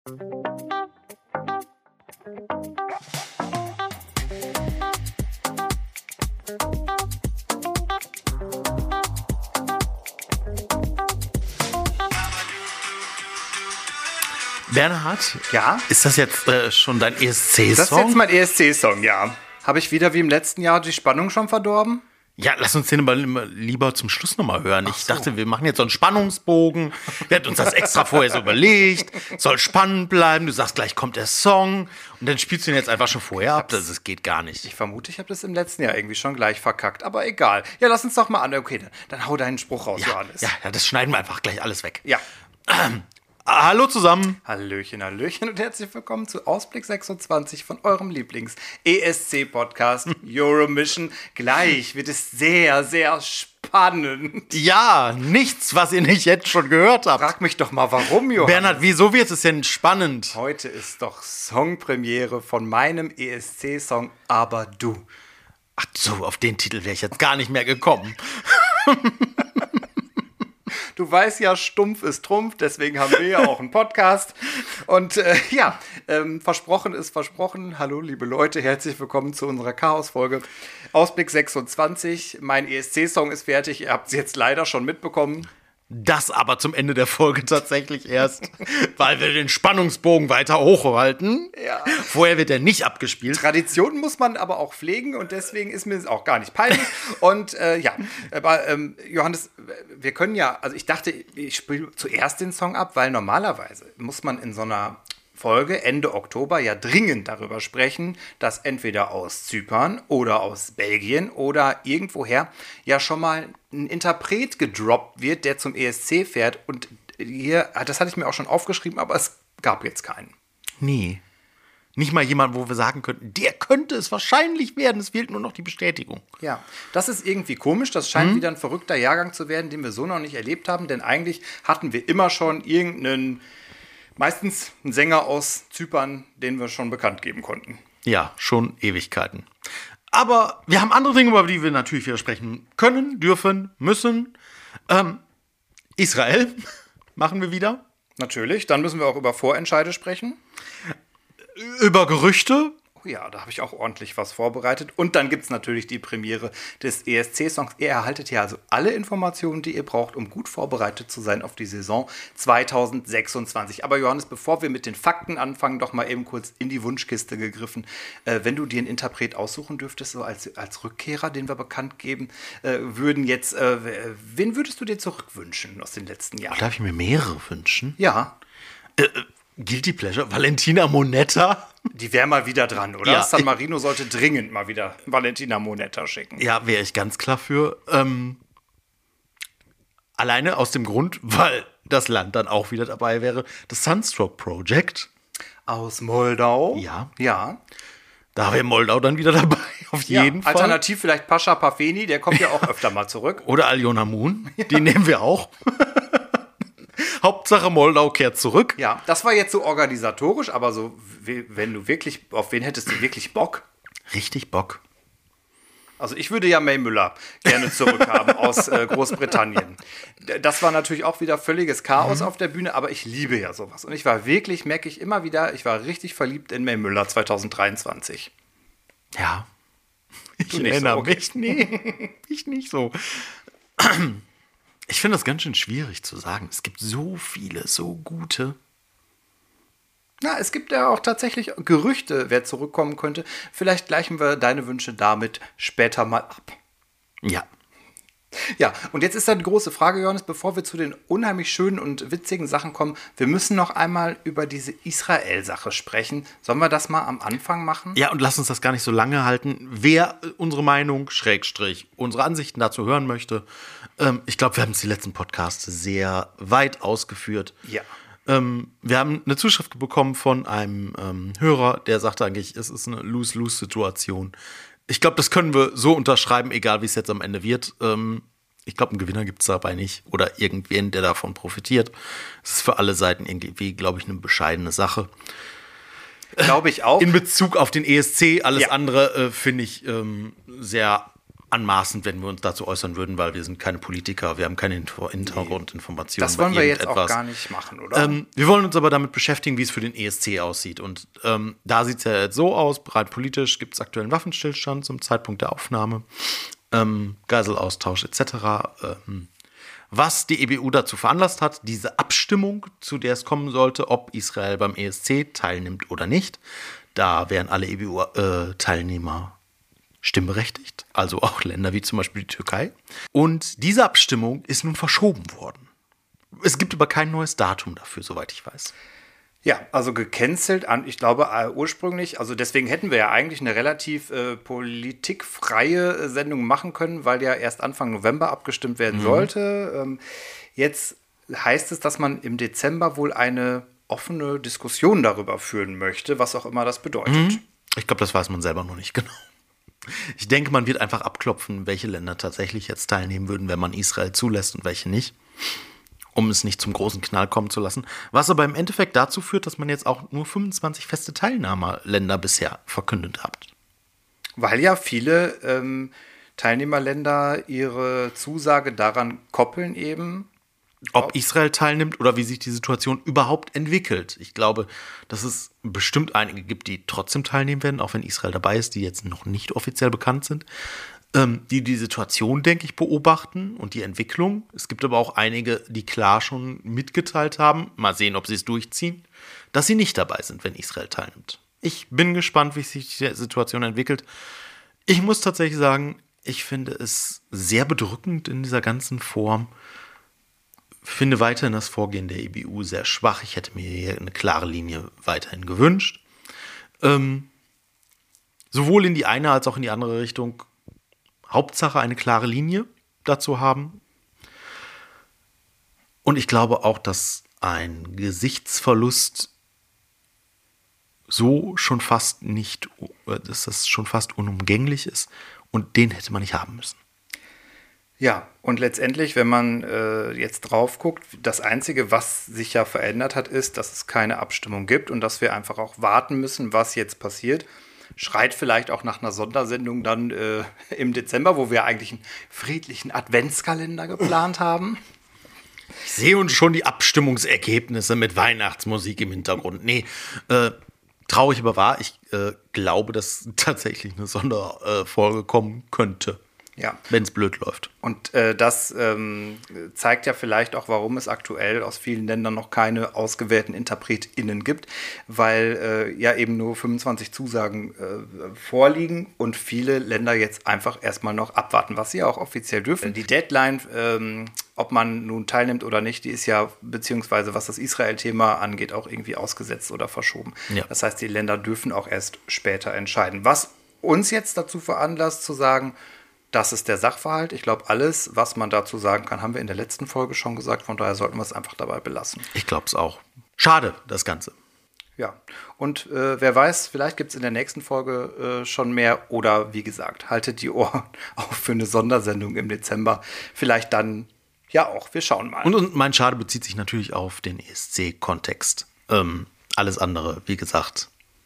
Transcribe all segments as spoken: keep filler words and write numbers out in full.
Bernhard, ja? Ist das jetzt äh, schon dein E S C-Song? Das ist jetzt mein E S C-Song, ja. Habe ich wieder wie im letzten Jahr die Spannung schon verdorben? Ja, lass uns den aber lieber zum Schluss nochmal hören. Ich so. dachte, wir machen jetzt so einen Spannungsbogen. Wir hatten uns das extra vorher so überlegt. Soll spannend bleiben. Du sagst, gleich kommt der Song. Und dann spielst du ihn jetzt einfach schon vorher ab. Das, das geht gar nicht. Ich vermute, ich habe das im letzten Jahr irgendwie schon gleich verkackt. Aber egal. Ja, lass uns doch mal an. Okay, dann, dann hau deinen Spruch raus, Ja, Johannes. ja, ja, das schneiden wir einfach gleich alles weg. Ja. Ähm, hallo zusammen. Hallöchen, Hallöchen und herzlich willkommen zu Ausblick sechsundzwanzig von eurem Lieblings-E S C-Podcast Euromission. Gleich wird es sehr, sehr spannend. Ja, nichts, was ihr nicht jetzt schon gehört habt. Frag mich doch mal, warum, Johannes? Bernhard, wieso wird es denn spannend? Heute ist doch Songpremiere von meinem E S C-Song Aber Du. Ach so, auf den Titel wäre ich jetzt gar nicht mehr gekommen. Du weißt ja, stumpf ist Trumpf, deswegen haben wir ja auch einen Podcast. Und äh, ja, ähm, versprochen ist versprochen. Hallo, liebe Leute, herzlich willkommen zu unserer Chaos-Folge. Ausblick sechsundzwanzig, mein E S C-Song ist fertig. Ihr habt es jetzt leider schon mitbekommen. Das aber zum Ende der Folge tatsächlich erst, weil wir den Spannungsbogen weiter hochhalten. Ja. Vorher wird er nicht abgespielt. Traditionen muss man aber auch pflegen und deswegen ist mir das auch gar nicht peinlich. Und äh, ja, aber ähm, Johannes, wir können ja, also ich dachte, ich spiele zuerst den Song ab, weil normalerweise muss man in so einer Folge Ende Oktober ja dringend darüber sprechen, dass entweder aus Zypern oder aus Belgien oder irgendwoher ja schon mal ein Interpret gedroppt wird, der zum E S C fährt. Und hier, das hatte ich mir auch schon aufgeschrieben, aber es gab jetzt keinen. Nee. Nicht mal jemand, wo wir sagen könnten, der könnte es wahrscheinlich werden. Es fehlt nur noch die Bestätigung. Ja, das ist irgendwie komisch. Das scheint mhm. wieder ein verrückter Jahrgang zu werden, den wir so noch nicht erlebt haben. Denn eigentlich hatten wir immer schon irgendeinen, meistens einen Sänger aus Zypern, den wir schon bekannt geben konnten. Ja, schon Ewigkeiten. Aber wir haben andere Dinge, über die wir natürlich wieder sprechen können, dürfen, müssen. Ähm, Israel machen wir wieder. Natürlich, dann müssen wir auch über Vorentscheide sprechen. Über Gerüchte. Oh ja, da habe ich auch ordentlich was vorbereitet. Und dann gibt es natürlich die Premiere des E S C-Songs. Ihr erhaltet ja also alle Informationen, die ihr braucht, um gut vorbereitet zu sein auf die Saison zwanzig sechsundzwanzig. Aber Johannes, bevor wir mit den Fakten anfangen, doch mal eben kurz in die Wunschkiste gegriffen. Äh, wenn du dir einen Interpret aussuchen dürftest, so als, als Rückkehrer, den wir bekannt geben, äh, würden jetzt, äh, wen würdest du dir zurückwünschen aus den letzten Jahren? Darf ich mir mehrere wünschen? Ja. Äh, Guilty Pleasure? Valentina Monetta? Die wäre mal wieder dran, oder? Ja, San Marino sollte dringend mal wieder Valentina Monetta schicken. Ja, wäre ich ganz klar für. Ähm, alleine aus dem Grund, weil das Land dann auch wieder dabei wäre. Das Sunstroke Project. Aus Moldau? Ja. Ja. Da wäre Moldau dann wieder dabei, auf jeden ja, Fall. Alternativ vielleicht Pascha Pafeni, der kommt ja auch öfter mal zurück. Oder Aljona Moon, ja. Die nehmen wir auch. Hauptsache Moldau kehrt zurück. Ja, das war jetzt so organisatorisch, aber so, wenn du wirklich, auf wen hättest du wirklich Bock? Richtig Bock. Also ich würde ja May Müller gerne zurückhaben aus äh, Großbritannien. Das war natürlich auch wieder völliges Chaos mhm. auf der Bühne, aber ich liebe ja sowas. Und ich war wirklich, merke ich immer wieder, ich war richtig verliebt in May Müller zwanzig dreiundzwanzig. Ja. Ich du nicht erinnere so, okay. mich. Nee, ich nicht so. Ich finde das ganz schön schwierig zu sagen. Es gibt so viele, so gute. Na, es gibt ja auch tatsächlich Gerüchte, wer zurückkommen könnte. Vielleicht gleichen wir deine Wünsche damit später mal ab. Ja. Ja, und jetzt ist da die große Frage, Johannes, bevor wir zu den unheimlich schönen und witzigen Sachen kommen, wir müssen noch einmal über diese Israel-Sache sprechen. Sollen wir das mal am Anfang machen? Ja, und lass uns das gar nicht so lange halten. Wer unsere Meinung, Schrägstrich, unsere Ansichten dazu hören möchte, ähm, ich glaube, wir haben es die letzten Podcasts sehr weit ausgeführt. Ja. Ähm, wir haben eine Zuschrift bekommen von einem ähm, Hörer, der sagte eigentlich, es ist eine Lose-Lose-Situation. Ich glaube, das können wir so unterschreiben, egal wie es jetzt am Ende wird. Ähm, ich glaube, einen Gewinner gibt es dabei nicht. Oder irgendwen, der davon profitiert. Es ist für alle Seiten irgendwie, glaube ich, eine bescheidene Sache. Glaube ich auch. In Bezug auf den E S C, alles ja. andere äh, finde ich ähm, sehr anmaßend, wenn wir uns dazu äußern würden, weil wir sind keine Politiker, wir haben keine Hintergrundinformationen. Das wollen wir jetzt auch gar nicht machen, oder? Ähm, wir wollen uns aber damit beschäftigen, wie es für den E S C aussieht. Und ähm, da sieht es ja jetzt so aus, rein politisch gibt es aktuellen Waffenstillstand zum Zeitpunkt der Aufnahme, ähm, Geiselaustausch et cetera. Ähm, was die E B U dazu veranlasst hat, diese Abstimmung, zu der es kommen sollte, ob Israel beim E S C teilnimmt oder nicht. Da wären alle E B U-Teilnehmer stimmberechtigt, also auch Länder wie zum Beispiel die Türkei. Und diese Abstimmung ist nun verschoben worden. Es gibt aber kein neues Datum dafür, soweit ich weiß. Ja, also gecancelt, an, ich glaube äh, ursprünglich, also deswegen hätten wir ja eigentlich eine relativ äh, politikfreie äh, Sendung machen können, weil ja erst Anfang November abgestimmt werden mhm. sollte. Ähm, jetzt heißt es, dass man im Dezember wohl eine offene Diskussion darüber führen möchte, was auch immer das bedeutet. Mhm. Ich glaube, das weiß man selber noch nicht genau. Ich denke, man wird einfach abklopfen, welche Länder tatsächlich jetzt teilnehmen würden, wenn man Israel zulässt und welche nicht, um es nicht zum großen Knall kommen zu lassen. Was aber im Endeffekt dazu führt, dass man jetzt auch nur fünfundzwanzig feste Teilnahmeländer bisher verkündet hat. Weil ja viele ähm, Teilnehmerländer ihre Zusage daran koppeln eben, ob Israel teilnimmt oder wie sich die Situation überhaupt entwickelt. Ich glaube, dass es bestimmt einige gibt, die trotzdem teilnehmen werden, auch wenn Israel dabei ist, die jetzt noch nicht offiziell bekannt sind, ähm, die die Situation, denke ich, beobachten und die Entwicklung. Es gibt aber auch einige, die klar schon mitgeteilt haben, mal sehen, ob sie es durchziehen, dass sie nicht dabei sind, wenn Israel teilnimmt. Ich bin gespannt, wie sich die Situation entwickelt. Ich muss tatsächlich sagen, ich finde es sehr bedrückend in dieser ganzen Form. Ich finde weiterhin das Vorgehen der E B U sehr schwach. Ich hätte mir hier eine klare Linie weiterhin gewünscht. Ähm, sowohl in die eine als auch in die andere Richtung. Hauptsache eine klare Linie dazu haben. Und ich glaube auch, dass ein Gesichtsverlust so schon fast nicht, dass das schon fast unumgänglich ist. Und den hätte man nicht haben müssen. Ja, und letztendlich, wenn man äh, jetzt drauf guckt, das Einzige, was sich ja verändert hat, ist, dass es keine Abstimmung gibt und dass wir einfach auch warten müssen, was jetzt passiert. Schreit vielleicht auch nach einer Sondersendung dann äh, im Dezember, wo wir eigentlich einen friedlichen Adventskalender geplant haben. Ich sehe uns schon die Abstimmungsergebnisse mit Weihnachtsmusik im Hintergrund. Nee, äh, traurig aber wahr. Ich äh, glaube, dass tatsächlich eine Sonderfolge kommen könnte. Ja. Wenn es blöd läuft. Und äh, das ähm, zeigt ja vielleicht auch, warum es aktuell aus vielen Ländern noch keine ausgewählten InterpretInnen gibt, weil äh, ja eben nur fünfundzwanzig Zusagen äh, vorliegen und viele Länder jetzt einfach erstmal noch abwarten, was sie auch offiziell dürfen. Die Deadline, ähm, ob man nun teilnimmt oder nicht, die ist ja, beziehungsweise was das Israel-Thema angeht, auch irgendwie ausgesetzt oder verschoben. Ja. Das heißt, die Länder dürfen auch erst später entscheiden. Was uns jetzt dazu veranlasst zu sagen, das ist der Sachverhalt. Ich glaube, alles, was man dazu sagen kann, haben wir in der letzten Folge schon gesagt. Von daher sollten wir es einfach dabei belassen. Ich glaube es auch. Schade, das Ganze. Ja, und äh, wer weiß, vielleicht gibt es in der nächsten Folge äh, schon mehr. Oder wie gesagt, haltet die Ohren auf für eine Sondersendung im Dezember. Vielleicht dann ja auch. Wir schauen mal. Und, und mein Schade bezieht sich natürlich auf den E S C-Kontext. Ähm, alles andere, wie gesagt,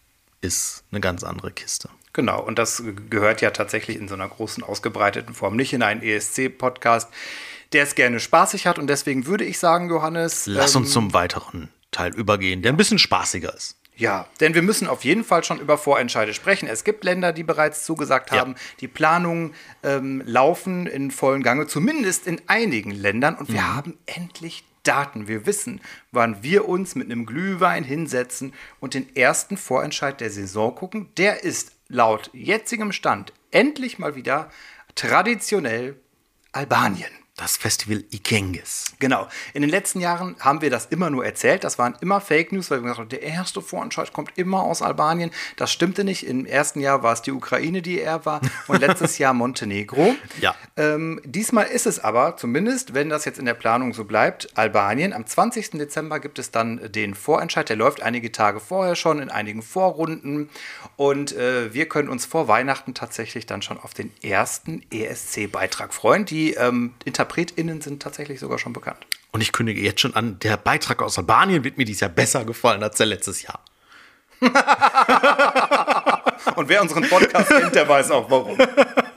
ist eine ganz andere Kiste. Genau, und das gehört ja tatsächlich in so einer großen, ausgebreiteten Form nicht in einen E S C-Podcast, der es gerne spaßig hat. Und deswegen würde ich sagen, Johannes... Lass ähm, uns zum weiteren Teil übergehen, der ein bisschen spaßiger ist. Ja, denn wir müssen auf jeden Fall schon über Vorentscheide sprechen. Es gibt Länder, die bereits zugesagt haben, ja. Die Planungen ähm, laufen in vollen Gange, zumindest in einigen Ländern. Und wir mhm. haben endlich Daten. Wir wissen, wann wir uns mit einem Glühwein hinsetzen und den ersten Vorentscheid der Saison gucken. Der ist laut jetzigem Stand endlich mal wieder traditionell Albanien. Das Festival Ikengis. Genau. In den letzten Jahren haben wir das immer nur erzählt. Das waren immer Fake News, weil wir gesagt haben, der erste Vorentscheid kommt immer aus Albanien. Das stimmte nicht. Im ersten Jahr war es die Ukraine, die er war. Und letztes Jahr Montenegro. Ja. Ähm, diesmal ist es aber, zumindest wenn das jetzt in der Planung so bleibt, Albanien. Am zwanzigsten Dezember gibt es dann den Vorentscheid. Der läuft einige Tage vorher schon in einigen Vorrunden. Und äh, wir können uns vor Weihnachten tatsächlich dann schon auf den ersten E S C-Beitrag freuen. Die ähm, InterpretInnen sind tatsächlich sogar schon bekannt. Und ich kündige jetzt schon an, der Beitrag aus Albanien wird mir dieses Jahr besser gefallen als der letztes Jahr. Und wer unseren Podcast kennt, der weiß auch warum.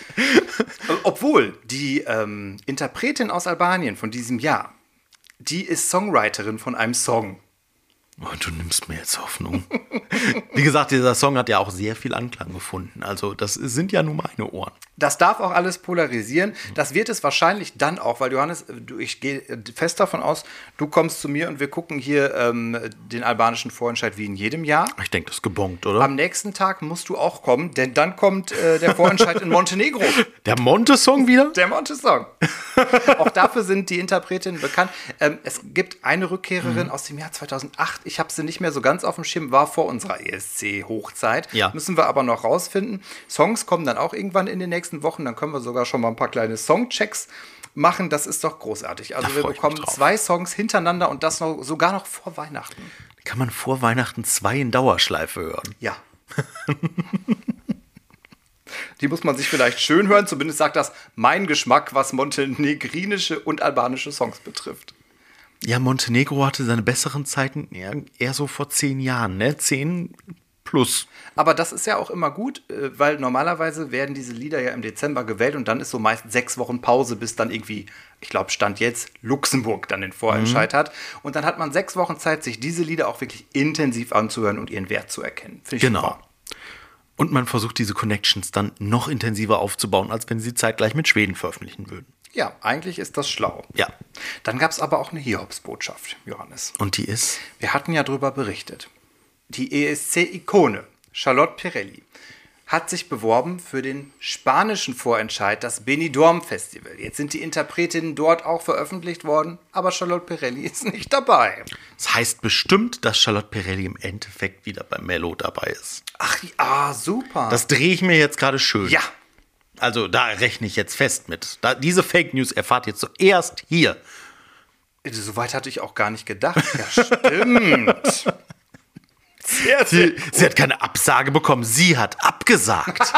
Obwohl die ähm, Interpretin aus Albanien von diesem Jahr, die ist Songwriterin von einem Song. Oh, du nimmst mir jetzt Hoffnung. Wie gesagt, dieser Song hat ja auch sehr viel Anklang gefunden. Also das sind ja nur meine Ohren. Das darf auch alles polarisieren. Das wird es wahrscheinlich dann auch, weil Johannes, du, ich gehe fest davon aus, du kommst zu mir und wir gucken hier ähm, den albanischen Vorentscheid wie in jedem Jahr. Ich denke, das ist gebongt, oder? Am nächsten Tag musst du auch kommen, denn dann kommt äh, der Vorentscheid in Montenegro. Der Monte-Song wieder? Der Monte-Song. Auch dafür sind die Interpretinnen bekannt. Ähm, es gibt eine Rückkehrerin mhm. aus dem Jahr zweitausendacht. Ich habe sie nicht mehr so ganz auf dem Schirm, war vor unserer E S C-Hochzeit. Ja. Müssen wir aber noch rausfinden. Songs kommen dann auch irgendwann in den nächsten Wochen. Dann können wir sogar schon mal ein paar kleine Songchecks machen. Das ist doch großartig. Also Da wir freu ich bekommen mich drauf. zwei Songs hintereinander und das noch, sogar noch vor Weihnachten. Kann man vor Weihnachten zwei in Dauerschleife hören? Ja. Die muss man sich vielleicht schön hören. Zumindest sagt das mein Geschmack, was montenegrinische und albanische Songs betrifft. Ja, Montenegro hatte seine besseren Zeiten eher, eher so vor zehn Jahren, ne? Zehn plus. Aber das ist ja auch immer gut, weil normalerweise werden diese Lieder ja im Dezember gewählt und dann ist so meist sechs Wochen Pause, bis dann irgendwie, ich glaube, Stand jetzt, Luxemburg dann den Vorentscheid mhm. hat. Und dann hat man sechs Wochen Zeit, sich diese Lieder auch wirklich intensiv anzuhören und ihren Wert zu erkennen. Finde ich genau. super. Und man versucht diese Connections dann noch intensiver aufzubauen, als wenn sie zeitgleich mit Schweden veröffentlichen würden. Ja, eigentlich ist das schlau. Ja. Dann gab es aber auch eine Hiobsbotschaft, Johannes. Und die ist? Wir hatten ja drüber berichtet. Die E S C-Ikone Charlotte Pirelli hat sich beworben für den spanischen Vorentscheid, das Benidorm Festival. Jetzt sind die Interpretinnen dort auch veröffentlicht worden, aber Charlotte Pirelli ist nicht dabei. Das heißt bestimmt, dass Charlotte Pirelli im Endeffekt wieder bei Mello dabei ist. Ach, ah, super. Das drehe ich mir jetzt gerade schön. Ja. Also da rechne ich jetzt fest mit. Da, diese Fake News erfahrt ihr zuerst hier. Soweit hatte ich auch gar nicht gedacht. Ja, stimmt. Sehr, sehr sie, sie hat keine Absage bekommen, sie hat abgesagt.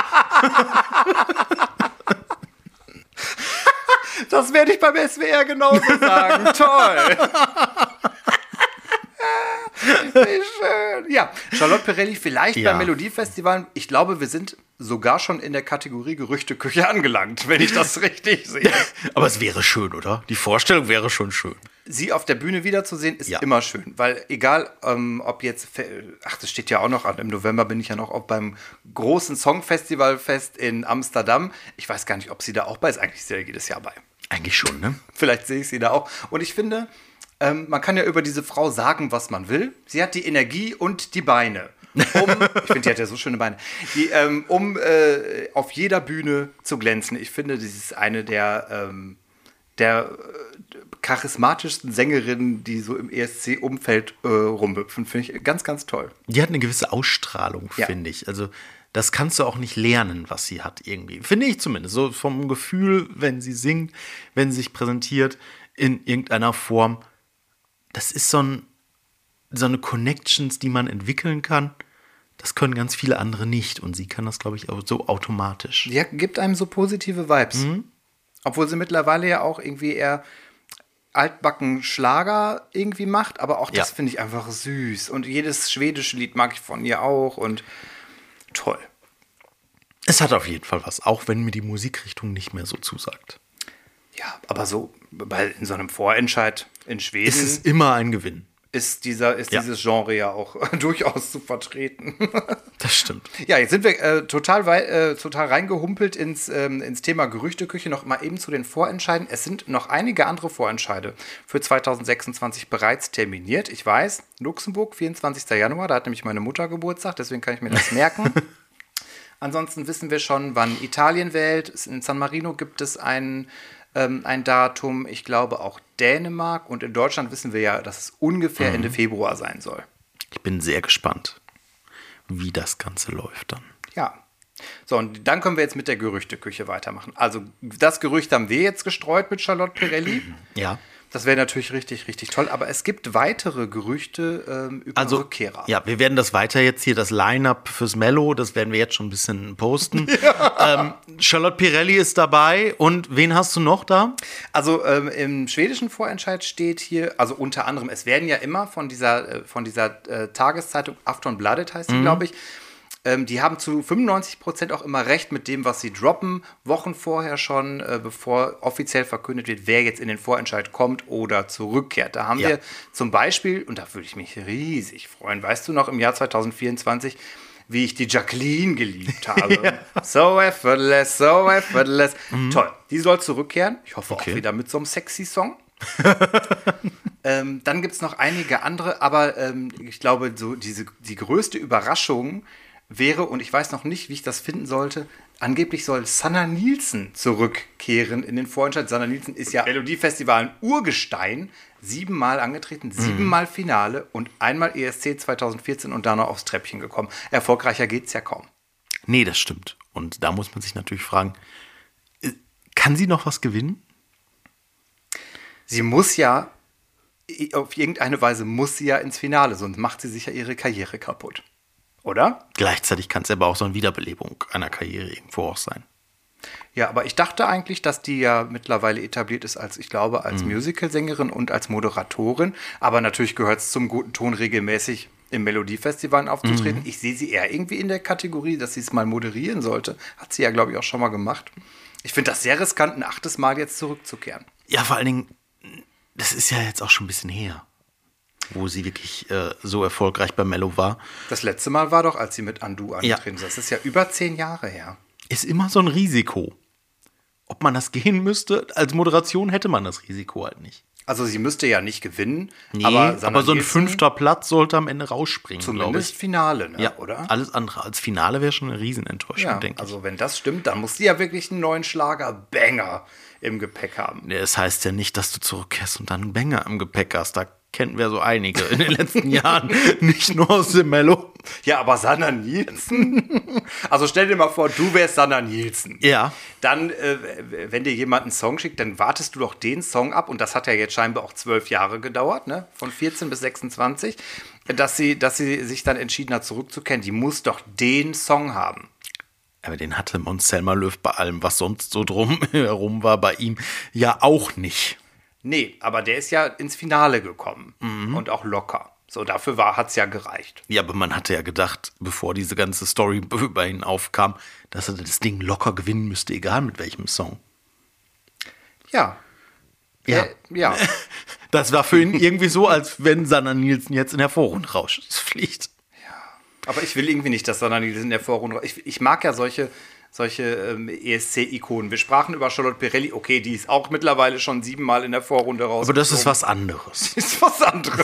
Das werde ich beim S W R genauso sagen. Toll. Wie schön. Ja, Charlotte Pirelli vielleicht ja. beim Melodiefestival. Ich glaube, wir sind sogar schon in der Kategorie Gerüchteküche angelangt, wenn ich das richtig sehe. Aber es wäre schön, oder? Die Vorstellung wäre schon schön. Sie auf der Bühne wiederzusehen, ist ja. immer schön. Weil egal, ähm, ob jetzt, ach, das steht ja auch noch an, im November bin ich ja noch auch beim großen Songfestivalfest in Amsterdam. Ich weiß gar nicht, ob sie da auch bei ist. Eigentlich ist sie ja jedes Jahr bei. Eigentlich schon, ne? Vielleicht sehe ich sie da auch. Und ich finde, ähm, man kann ja über diese Frau sagen, was man will. Sie hat die Energie und die Beine. Um, ich finde, die hat ja so schöne Beine, die, ähm, um äh, auf jeder Bühne zu glänzen. Ich finde, das ist eine der, ähm, der äh, charismatischsten Sängerinnen, die so im E S C-Umfeld äh, rumhüpfen. Finde ich ganz, ganz toll. Die hat eine gewisse Ausstrahlung, ja. finde ich. Also das kannst du auch nicht lernen, was sie hat irgendwie. Finde ich zumindest. So vom Gefühl, wenn sie singt, wenn sie sich präsentiert in irgendeiner Form. Das ist so, ein, so eine Connections, die man entwickeln kann. Das können ganz viele andere nicht. Und sie kann das, glaube ich, auch so automatisch. Ja, gibt einem so positive Vibes. Mhm. Obwohl sie mittlerweile ja auch irgendwie eher altbacken Schlager irgendwie macht. Aber auch das ja. finde ich einfach süß. Und jedes schwedische Lied mag ich von ihr auch. Und toll. Es hat auf jeden Fall was. Auch wenn mir die Musikrichtung nicht mehr so zusagt. Ja, aber so bei, in so einem Vorentscheid in Schweden es ist immer ein Gewinn. Ist, dieser, ist ja. dieses Genre ja auch durchaus zu vertreten. Das stimmt. Ja, jetzt sind wir äh, total, wei- äh, total reingehumpelt ins, ähm, ins Thema Gerüchteküche. Noch mal eben zu den Vorentscheiden. Es sind noch einige andere Vorentscheide für zwanzig sechsundzwanzig bereits terminiert. Ich weiß, Luxemburg, vierundzwanzigster Januar, da hat nämlich meine Mutter Geburtstag, deswegen kann ich mir das merken. Ansonsten wissen wir schon, wann Italien wählt. In San Marino gibt es einen ein Datum, ich glaube auch Dänemark, und in Deutschland wissen wir ja, dass es ungefähr mhm. Ende Februar sein soll. Ich bin sehr gespannt, wie das Ganze läuft dann. Ja. So, und dann können wir jetzt mit der Gerüchteküche weitermachen. Also das Gerücht haben wir jetzt gestreut mit Charlotte Pirelli. Ja. Das wäre natürlich richtig, richtig toll. Aber es gibt weitere Gerüchte ähm, über also, Rückkehrer. Ja, wir werden das weiter jetzt hier, das Line-Up fürs Mello, das werden wir jetzt schon ein bisschen posten. Ja. Ähm, Charlotte Pirelli ist dabei. Und wen hast du noch da? Also ähm, im schwedischen Vorentscheid steht hier, also unter anderem, es werden ja immer von dieser, äh, von dieser äh, Tageszeitung Aftonbladet heißt sie, mhm. glaube ich, Ähm, die haben zu fünfundneunzig Prozent auch immer recht mit dem, was sie droppen, Wochen vorher schon, äh, bevor offiziell verkündet wird, wer jetzt in den Vorentscheid kommt oder zurückkehrt. Da haben Ja. wir zum Beispiel, und da würde ich mich riesig freuen, weißt du noch, im Jahr zwanzig vierundzwanzig, wie ich die Jacqueline geliebt habe. Ja. So effortless, so effortless. Toll, die soll zurückkehren. Ich hoffe Okay. auch wieder mit so einem sexy Song. ähm, dann gibt es noch einige andere, aber ähm, ich glaube, so diese, die größte Überraschung wäre, und ich weiß noch nicht, wie ich das finden sollte, angeblich soll Sanna Nielsen zurückkehren in den Vorentscheid. Sanna Nielsen ist ja Melodiefestival ein Urgestein, siebenmal angetreten, siebenmal Finale und einmal E S C zwanzig vierzehn und da noch aufs Treppchen gekommen. Erfolgreicher geht's ja kaum. Nee, das stimmt. Und da muss man sich natürlich fragen, äh, kann sie noch was gewinnen? Sie muss ja, auf irgendeine Weise muss sie ja ins Finale, sonst macht sie sich ja ihre Karriere kaputt. Oder? Gleichzeitig kann es aber auch so eine Wiederbelebung einer Karriere irgendwo auch sein. Ja, aber ich dachte eigentlich, dass die ja mittlerweile etabliert ist als, ich glaube, als Musicalsängerin und als Moderatorin. Aber natürlich gehört es zum guten Ton, regelmäßig im Melodiefestival aufzutreten. Ich sehe sie eher irgendwie in der Kategorie, dass sie es mal moderieren sollte. Hat sie ja, glaube ich, auch schon mal gemacht. Ich finde das sehr riskant, ein achtes Mal jetzt zurückzukehren. Ja, vor allen Dingen, das ist ja jetzt auch schon ein bisschen her, wo sie wirklich äh, so erfolgreich bei Mello war. Das letzte Mal war doch, als sie mit Andu angetreten ist. Das ist ja über zehn Jahre her. Ist immer so ein Risiko. Ob man das gehen müsste, als Moderation hätte man das Risiko halt nicht. Also sie müsste ja nicht gewinnen, Nee, aber, aber, Sanna so ein Nielsen fünfter Platz sollte am Ende rausspringen, glaube zumindest ich. Finale, ne? Ja, Oder? alles andere als Finale wäre schon eine Riesenenttäuschung, Ja, denke ich. also wenn das stimmt, dann muss sie ja wirklich einen neuen Schlager-Banger im Gepäck haben. Nee, es heißt ja nicht, dass du zurückkehrst und dann einen Banger im Gepäck hast. Da kennen wir so einige in den letzten Jahren. Nicht nur aus dem Mello. Ja, aber Sanna Nielsen? Also stell dir mal vor, du wärst Sanna Nielsen. Ja. Dann, äh, wenn dir jemand einen Song schickt, dann wartest du doch den Song ab. Und das hat ja jetzt scheinbar auch zwölf Jahre gedauert, ne? Von vierzehn bis sechsundzwanzig. Dass sie, dass sie sich dann entschieden hat, zurückzukehren. Die muss doch den Song haben. Aber den hatte Mons Selma Löw bei allem, was sonst so drum herum war, bei ihm ja auch nicht. Nee, aber der ist ja ins Finale gekommen. Und auch locker. So, dafür hat es ja gereicht. Ja, aber man hatte ja gedacht, bevor diese ganze Story über ihn aufkam, dass er das Ding locker gewinnen müsste, egal mit welchem Song. Ja. Ja. Äh, ja. Das war für ihn irgendwie so, als wenn Sanna Nielsen jetzt in der Vorrunde rausfliegt. Aber ich will irgendwie nicht, dass Sanna Nielsen in der Vorrunde. Ich, ich mag ja solche, solche ähm, E S C-Ikonen. Wir sprachen über Charlotte Pirelli. Okay, die ist auch mittlerweile schon siebenmal in der Vorrunde raus. Aber das ist was anderes. Das ist was anderes.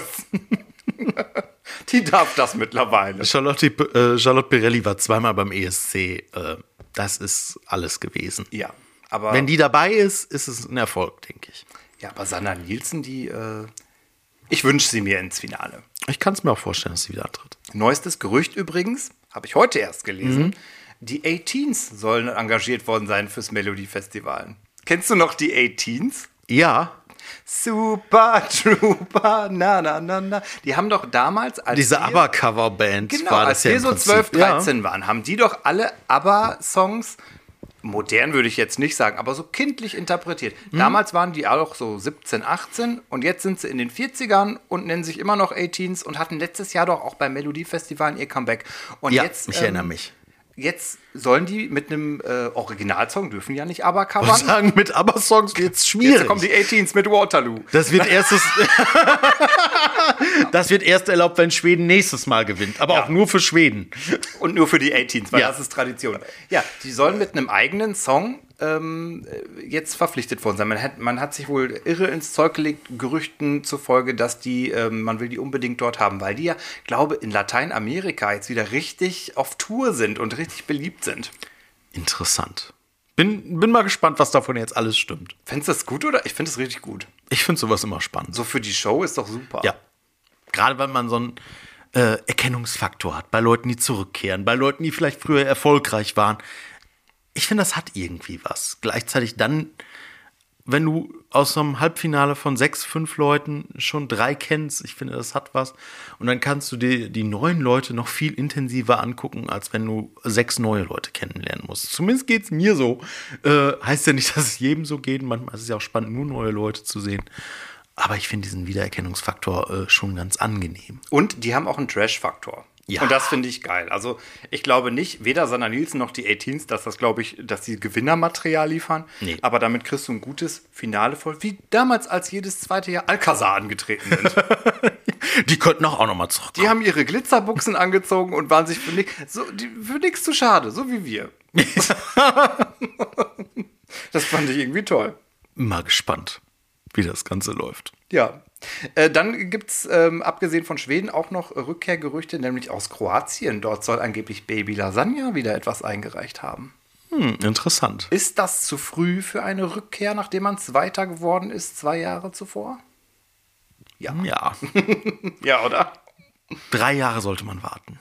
Die darf das mittlerweile. Charlotte, äh, Charlotte Pirelli war zweimal beim E S C. Äh, das ist alles gewesen. Ja, aber, Wenn die dabei ist, ist es ein Erfolg, denke ich. ja, aber Sanna Nielsen, die. Äh, ich wünsche sie mir ins Finale. Ich kann es mir auch vorstellen, dass sie wieder antritt. Neuestes Gerücht übrigens, habe ich heute erst gelesen. Die A-Teens sollen engagiert worden sein fürs Melodiefestival. Kennst du noch die A-Teens? Ja, Super Trooper, na, na, na, na. Die haben doch damals, als diese wir, ABBA-Cover-Band genau, war als das ja wir im so Prinzip. zwölf, dreizehn waren, haben die doch alle ABBA-Songs, modern würde ich jetzt nicht sagen, aber so kindlich interpretiert. Mhm. Damals waren die auch so siebzehn, achtzehn und jetzt sind sie in den vierzigern und nennen sich immer noch A-Teens und hatten letztes Jahr doch auch beim Melodiefestival ihr Comeback. Und Ja, jetzt, ich ähm, erinnere mich. Jetzt sollen die mit einem äh, Originalsong, dürfen ja nicht ABBA Ich covern. sagen, mit ABBA-Songs wird's schwierig. Jetzt kommen die A-Teens mit Waterloo. Das wird erstes. Das wird erst erlaubt, wenn Schweden nächstes Mal gewinnt. Aber Ja. auch nur für Schweden. Und nur für die A-Teens, weil Ja. das ist Tradition. Ja, die sollen mit einem eigenen Song ähm, jetzt verpflichtet worden sein. Man hat, man hat sich wohl irre ins Zeug gelegt, Gerüchten zufolge, dass die, ähm, man will die unbedingt dort haben, weil die ja, glaube in Lateinamerika jetzt wieder richtig auf Tour sind und richtig beliebt sind. Interessant. Bin, bin mal gespannt, was davon jetzt alles stimmt. Findest du das gut oder? Ich finde es richtig gut. Ich finde sowas immer spannend. So für die Show ist doch super. Ja. Gerade wenn man so einen äh, Erkennungsfaktor hat, bei Leuten, die zurückkehren, bei Leuten, die vielleicht früher erfolgreich waren. Ich finde, das hat irgendwie was. Gleichzeitig dann, wenn du aus so einem Halbfinale von sechs, fünf Leuten schon drei kennst, ich finde, das hat was. Und dann kannst du dir die neuen Leute noch viel intensiver angucken, als wenn du sechs neue Leute kennenlernen musst. Zumindest geht es mir so. Äh, heißt ja nicht, dass es jedem so geht. Manchmal ist es ja auch spannend, nur neue Leute zu sehen. Aber ich finde diesen Wiedererkennungsfaktor äh, schon ganz angenehm. Und die haben auch einen Trash-Faktor. Ja. Und das finde ich geil. Also ich glaube nicht, weder Sanna Nielsen noch die achtzeehns, dass das, glaube ich, dass die Gewinnermaterial liefern. Nee. Aber damit kriegst du ein gutes Finale voll, wie damals, als jedes zweite Jahr Alcazar angetreten sind. Die könnten auch, auch noch mal zurückkommen. Die haben ihre Glitzerbuchsen angezogen und waren sich für nichts so, für nix zu schade, so wie wir. Das fand ich irgendwie toll. Mal gespannt, wie das Ganze läuft. Ja. Äh, dann gibt es, ähm, abgesehen von Schweden, auch noch Rückkehrgerüchte, nämlich aus Kroatien. Dort soll angeblich Baby Lasagna wieder etwas eingereicht haben. Hm, interessant. Ist das zu früh für eine Rückkehr, nachdem man Zweiter geworden ist, zwei Jahre zuvor? Ja. Ja. Ja, oder? Drei Jahre sollte man warten.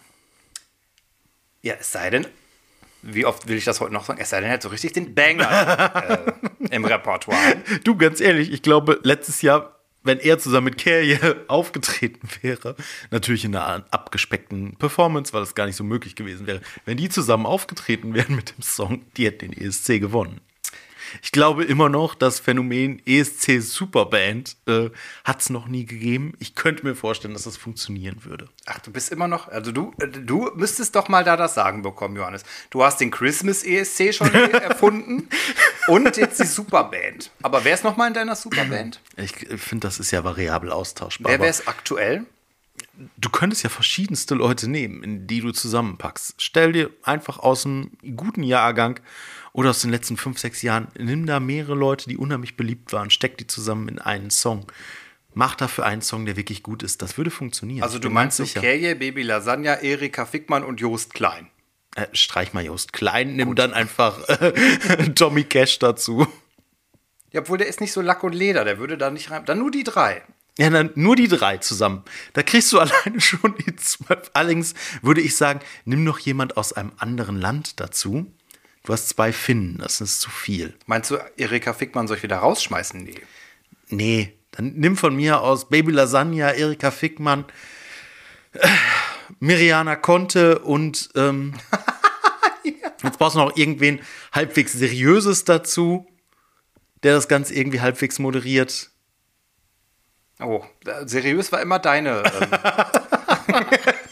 Ja, es sei denn, wie oft will ich das heute noch sagen, es sei denn, er hat so richtig den Banger äh, im Repertoire. Du, ganz ehrlich, ich glaube, letztes Jahr, wenn er zusammen mit Kerje aufgetreten wäre, natürlich in einer abgespeckten Performance, weil das gar nicht so möglich gewesen wäre, wenn die zusammen aufgetreten wären mit dem Song, die hätten den E S C gewonnen. Ich glaube immer noch, das Phänomen E S C Superband äh, hat es noch nie gegeben. Ich könnte mir vorstellen, dass das funktionieren würde. Ach, du bist immer noch, also du, äh, du müsstest doch mal da das Sagen bekommen, Johannes. Du hast den Christmas E S C schon erfunden und jetzt die Superband. Aber wer ist noch mal in deiner Superband? Ich finde, das ist ja variabel austauschbar. Wer wäre es aktuell? Du könntest ja verschiedenste Leute nehmen, in die du zusammenpackst. Stell dir einfach aus einem guten Jahrgang oder aus den letzten fünf, sechs Jahren, nimm da mehrere Leute, die unheimlich beliebt waren, steck die zusammen in einen Song. Mach dafür einen Song, der wirklich gut ist. Das würde funktionieren. Also du meinst so Kerje, Baby Lasagna, Erika Fickmann und Jost Klein. Äh, streich mal Jost Klein, nimm gut. Dann einfach äh, Tommy Cash dazu. Ja, obwohl der ist nicht so Lack und Leder, der würde da nicht rein. Dann nur die drei. Ja, dann nur die drei zusammen. Da kriegst du alleine schon die zwölf. Allerdings würde ich sagen, nimm noch jemand aus einem anderen Land dazu. Du hast zwei Finnen, das ist zu viel. Meinst du, Erika Fickmann soll ich wieder rausschmeißen? Nee. Nee, dann nimm von mir aus Baby Lasagna, Erika Fickmann, äh, Miriana Conte und ähm, ja. Jetzt brauchst du noch irgendwen halbwegs Seriöses dazu, der das Ganze irgendwie halbwegs moderiert. Oh, seriös war immer deine. Ähm.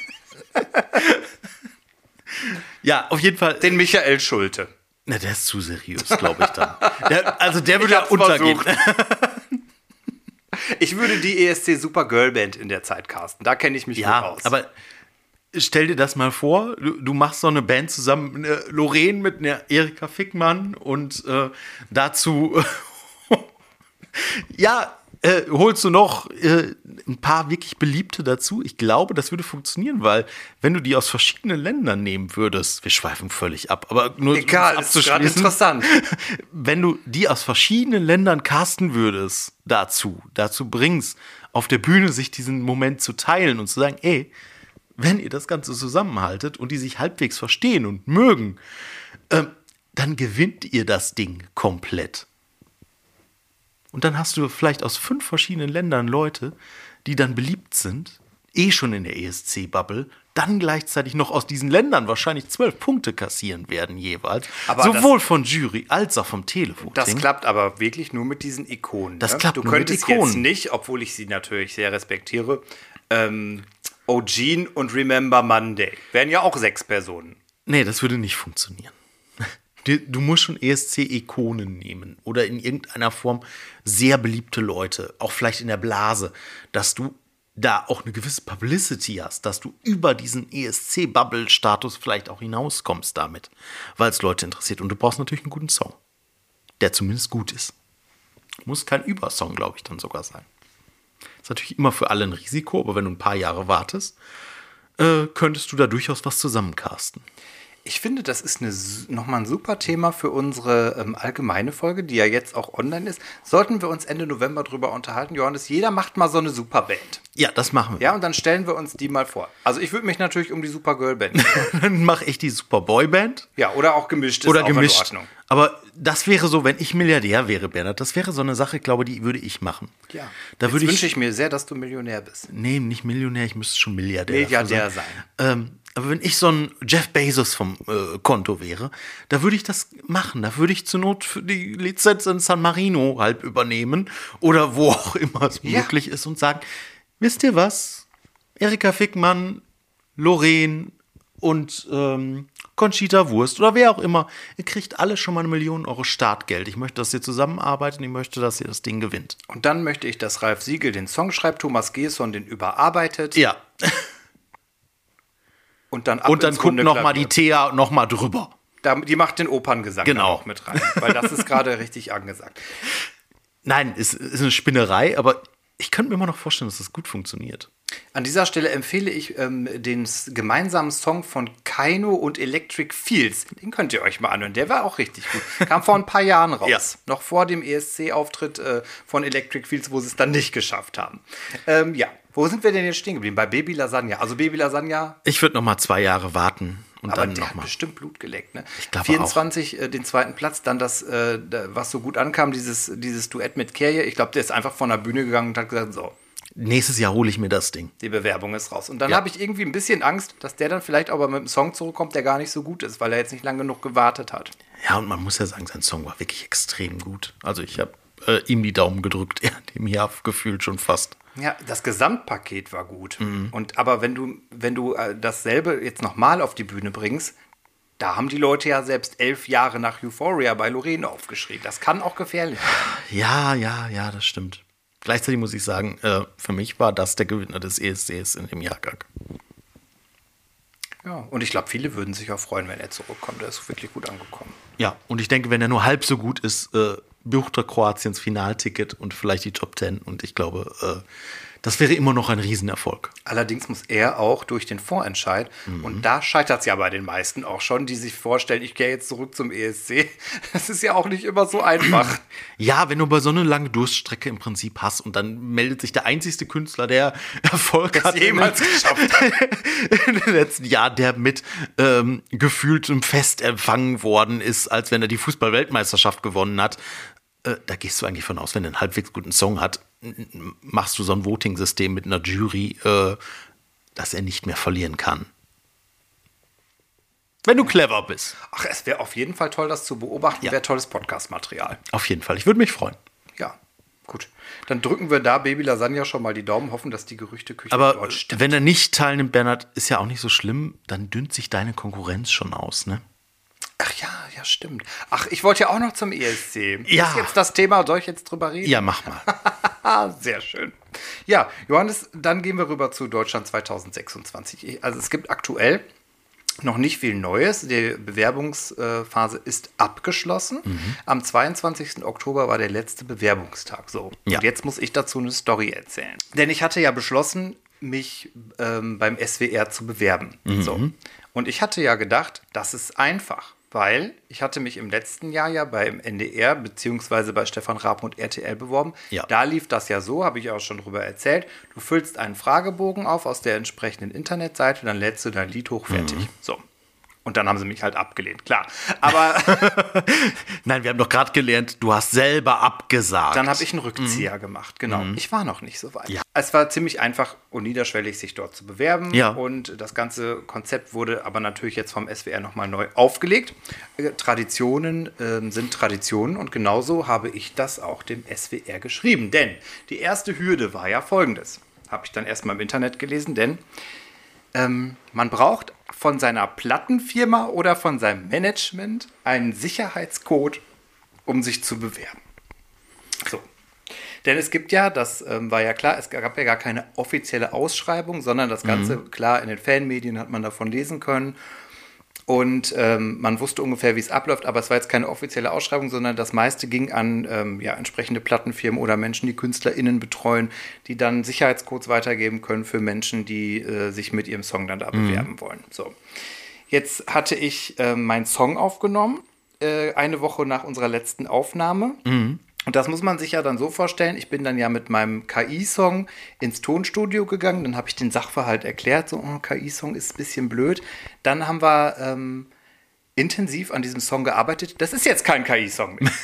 Ja, auf jeden Fall. Den Michael Schulte. Na, der ist zu seriös, glaube ich dann. Der, also der würde ja untergehen. Ich würde die E S C Super Girl Band in der Zeit casten. Da kenne ich mich ja, gut aus. Aber stell dir das mal vor, du, du machst so eine Band zusammen, eine Lorraine mit einer Erika Fickmann und äh, dazu ja, äh, holst du noch äh, ein paar wirklich Beliebte dazu. Ich glaube, das würde funktionieren, weil wenn du die aus verschiedenen Ländern nehmen würdest, wir schweifen völlig ab, aber nur egal, ist gerade interessant. Wenn du die aus verschiedenen Ländern casten würdest, dazu, dazu bringst, auf der Bühne sich diesen Moment zu teilen und zu sagen, ey, wenn ihr das Ganze zusammenhaltet und die sich halbwegs verstehen und mögen, äh, dann gewinnt ihr das Ding komplett. Und dann hast du vielleicht aus fünf verschiedenen Ländern Leute, die dann beliebt sind, eh schon in der E S C-Bubble, dann gleichzeitig noch aus diesen Ländern wahrscheinlich zwölf Punkte kassieren werden jeweils. Aber sowohl das, von Jury als auch vom Televoting. Das klappt aber wirklich nur mit diesen Ikonen. Das ne? klappt du nur mit könntest Ikonen. Jetzt nicht, obwohl ich sie natürlich sehr respektiere, ähm, O'Gene und Remember Monday. Wären ja auch sechs Personen. Nee, das würde nicht funktionieren. Du musst schon E S C-Ikonen nehmen oder in irgendeiner Form sehr beliebte Leute, auch vielleicht in der Blase, dass du da auch eine gewisse Publicity hast, dass du über diesen E S C-Bubble-Status vielleicht auch hinauskommst damit, weil es Leute interessiert. Und du brauchst natürlich einen guten Song, der zumindest gut ist. Muss kein Übersong, glaube ich, dann sogar sein. Ist natürlich immer für alle ein Risiko, aber wenn du ein paar Jahre wartest, äh, könntest du da durchaus was zusammencasten. Ich finde, das ist eine, nochmal ein super Thema für unsere ähm, allgemeine Folge, die ja jetzt auch online ist. Sollten wir uns Ende November drüber unterhalten, Johannes, jeder macht mal so eine Superband. Ja, das machen wir. Ja, und dann stellen wir uns die mal vor. Also ich würde mich natürlich um die Supergirl-Band Dann mache ich die Superboy-Band. Ja, oder auch gemischt ist oder auch gemischt. in Ordnung. Aber das wäre so, wenn ich Milliardär wäre, Bernhard, das wäre so eine Sache, glaube die würde ich machen. Ja, da jetzt würde wünsche ich mir sehr, dass du Millionär bist. Nee, nicht Millionär, ich müsste schon Milliardär, Milliardär sein. Ähm, aber wenn ich so ein Jeff Bezos vom äh, Konto wäre, da würde ich das machen. Da würde ich zur Not für die Lizenz in San Marino halb übernehmen oder wo auch immer es Ja. möglich ist und sagen, wisst ihr was? Erika Fickmann, Lorraine und ähm, Conchita Wurst oder wer auch immer, ihr kriegt alle schon mal eine Million Euro Startgeld. Ich möchte, dass ihr zusammenarbeitet und ich möchte, dass ihr das Ding gewinnt. Und dann möchte ich, dass Ralf Siegel den Song schreibt, Thomas Gesson den überarbeitet Ja. und dann ab Und dann ins guckt runde noch mal die Klavier. Thea noch mal drüber. Da, die macht den Operngesang Genau. dann auch mit rein, weil das ist gerade richtig angesagt. Nein, es ist eine Spinnerei, aber ich könnte mir immer noch vorstellen, dass das gut funktioniert. An dieser Stelle empfehle ich ähm, den s- gemeinsamen Song von Kaino und Electric Fields. Den könnt ihr euch mal anhören. Der war auch richtig gut. Kam vor ein paar Jahren raus. Ja. Noch vor dem E S C-Auftritt äh, von Electric Fields, wo sie es dann nicht geschafft haben. Ähm, ja, wo sind wir denn jetzt stehen geblieben? Bei Baby Lasagna. Also Baby Lasagna, Ich würde noch mal zwei Jahre warten und aber dann der noch hat mal. bestimmt Blut geleckt. Ne? Ich glaube vierundzwanzig äh, den zweiten Platz, dann das, äh, da- was so gut ankam, dieses, dieses Duett mit Kerje. Ich glaube, der ist einfach von der Bühne gegangen und hat gesagt, so, Nächstes Jahr hole ich mir das Ding. die Bewerbung ist raus. Und dann Ja. habe ich irgendwie ein bisschen Angst, dass der dann vielleicht aber mit einem Song zurückkommt, der gar nicht so gut ist, weil er jetzt nicht lange genug gewartet hat. Ja, und man muss ja sagen, sein Song war wirklich extrem gut. Also ich habe äh, ihm die Daumen gedrückt, er dem hier gefühlt schon fast. Ja, das Gesamtpaket war gut. Und aber wenn du, wenn du äh, dasselbe jetzt nochmal auf die Bühne bringst, da haben die Leute ja selbst elf Jahre nach Euphoria bei Lorraine aufgeschrieben. Das kann auch gefährlich werden. Ja, ja, ja, das stimmt. Gleichzeitig muss ich sagen, äh, für mich war das der Gewinner des E S Cs in dem Jahrgang. Ja, und ich glaube, viele würden sich auch freuen, wenn er zurückkommt. Er ist wirklich gut angekommen. Ja, und ich denke, wenn er nur halb so gut ist, äh, bucht er Kroatiens Finalticket und vielleicht die Top Ten. Und ich glaube, äh, das wäre immer noch ein Riesenerfolg. Allerdings muss er auch durch den Vorentscheid, und da scheitert es ja bei den meisten auch schon, die sich vorstellen, ich gehe jetzt zurück zum E S C. Das ist ja auch nicht immer so einfach. Ja, wenn du bei so eine lange Durststrecke im Prinzip hast und dann meldet sich der einzigste Künstler, der Erfolg hat jemals in, geschafft hat. in den letzten Jahren, der mit ähm, gefühltem Fest empfangen worden ist, als wenn er die Fußball-Weltmeisterschaft gewonnen hat. Äh, da gehst du eigentlich von aus, wenn er einen halbwegs guten Song hat, n- machst du so ein Voting-System mit einer Jury, äh, dass er nicht mehr verlieren kann. Wenn du clever bist. Ach, es wäre auf jeden Fall toll, das zu beobachten. Ja. Wäre tolles Podcast-Material. Auf jeden Fall. Ich würde mich freuen. Ja, gut. Dann drücken wir da Baby Lasagna schon mal die Daumen, hoffen, dass die Gerüchteküche Aber dort stimmt. wenn er nicht teilnimmt, Bernhard, ist ja auch nicht so schlimm, dann dünnt sich deine Konkurrenz schon aus, ne? Ach ja, ja, stimmt. Ach, ich wollte ja auch noch zum E S C. Ja. Ist jetzt das Thema, soll ich jetzt drüber reden? Ja, mach mal. Ah, sehr schön. Ja, Johannes, dann gehen wir rüber zu Deutschland zwanzig sechsundzwanzig. Also es gibt aktuell noch nicht viel Neues. Die Bewerbungsphase ist abgeschlossen. Mhm. Am zweiundzwanzigsten Oktober war der letzte Bewerbungstag. So. Ja. Und jetzt muss ich dazu eine Story erzählen. Denn ich hatte ja beschlossen, mich ähm, beim S W R zu bewerben. Mhm. So. Und ich hatte ja gedacht, das ist einfach. Weil ich hatte mich im letzten Jahr ja beim N D R beziehungsweise bei Stefan Raab und R T L beworben. Ja. Da lief das ja so, habe ich auch schon drüber erzählt. Du füllst einen Fragebogen auf aus der entsprechenden Internetseite, dann lädst du dein Lied hoch, fertig. Mhm. So. Und dann haben sie mich halt abgelehnt, klar. Aber Nein, wir haben doch gerade gelernt, du hast selber abgesagt. dann habe ich einen Rückzieher gemacht, genau. Ich war noch nicht so weit. Ja. Es war ziemlich einfach und niederschwellig, sich dort zu bewerben. Ja. Und das ganze Konzept wurde aber natürlich jetzt vom S W R nochmal neu aufgelegt. Äh, Traditionen ähm, sind Traditionen und genauso habe ich das auch dem S W R geschrieben. Denn die erste Hürde war ja folgendes. Habe ich dann erstmal im Internet gelesen, denn ähm, man braucht von seiner Plattenfirma oder von seinem Management einen Sicherheitscode, um sich zu bewerben. So. Denn es gibt ja, das ähm, war ja klar, es gab ja gar keine offizielle Ausschreibung, sondern das Ganze, klar, in den Fanmedien hat man davon lesen können. Und ähm, man wusste ungefähr, wie es abläuft, aber es war jetzt keine offizielle Ausschreibung, sondern das meiste ging an ähm, ja, entsprechende Plattenfirmen oder Menschen, die KünstlerInnen betreuen, die dann Sicherheitscodes weitergeben können für Menschen, die äh, sich mit ihrem Song dann da bewerben wollen. So. Jetzt hatte ich äh, meinen Song aufgenommen, äh, eine Woche nach unserer letzten Aufnahme. Und das muss man sich ja dann so vorstellen, ich bin dann ja mit meinem K I-Song ins Tonstudio gegangen, dann habe ich den Sachverhalt erklärt, so, oh, K I-Song ist ein bisschen blöd. Dann haben wir ähm, intensiv an diesem Song gearbeitet. Das ist jetzt kein K I-Song mehr.